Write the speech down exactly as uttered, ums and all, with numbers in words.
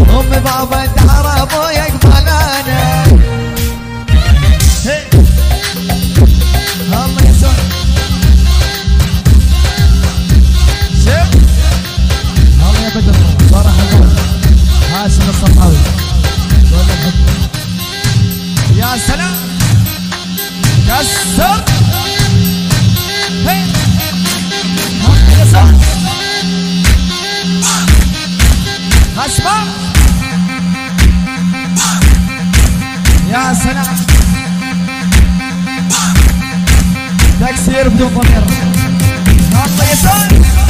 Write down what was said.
امي بابا الدار ابويا قبلانا الله يسوي شوف الله يا بدر فرح الغول هاشم الصفاوي يا سلام كسر هي يسار اسمع يا سلام تكسير بدون ضمير الله يسار